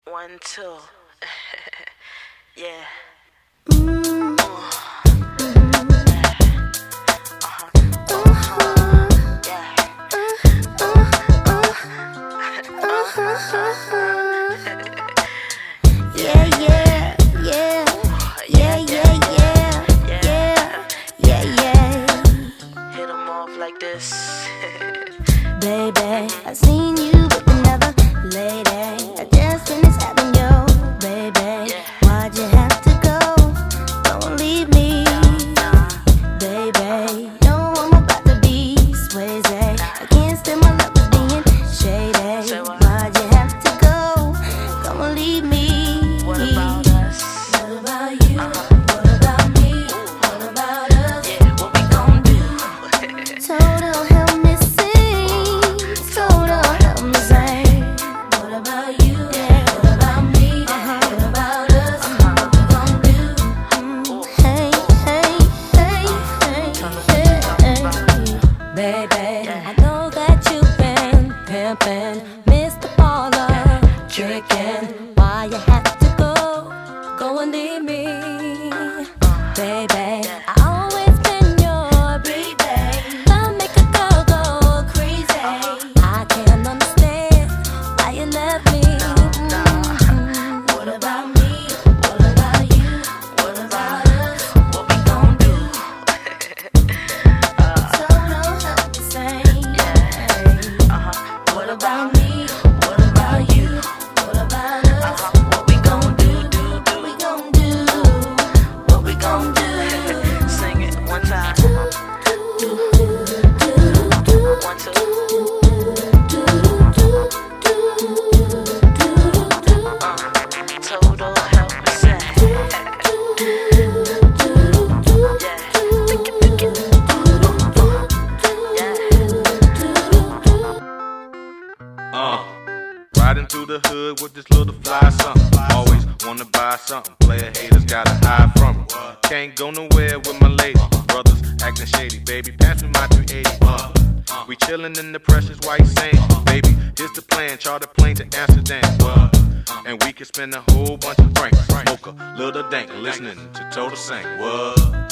1, 2. Yeah. Hit 'em off like this. Baby, I seen you with another lady. I just finished having your baby. Why'd you have to go? Don't leave me, baby. No, I'm about to be swayze. I can't stand my love is being shady. Why'd you have to go? Don't leave me. What about us? What about you? What about me? What about us? Yeah, what we gon' do? Total help me sing. Total help me sing. What about you? What about me? What about us? What we gon' do? Hey, hey, hey, hey, hey. Baby, I know that you've been pimping, Mr. Baller, tricking. Why you have to go? Go and leave me, baby. I always been your baby. Love make a girl go crazy. I can't understand why you left me. What about me? What about you? What about us? What we gon' do? So don't help me sing. What about me? What about you? What about us? What we gon' do? What we gon' do? What we gon' do? Sing it one time. 1, 2. Total help me sing. Riding through the hood with this little fly something. Always wanna buy something. Player haters gotta hide from 'em. Can't go nowhere with my lady. Brothers acting shady. Baby, pass me my 380. We chillin' in the precious white sand. Baby, here's the plan. Charter plane to Amsterdam. And we can spend a whole bunch of francs. Smoke a little dank, listening to Total Sing. What?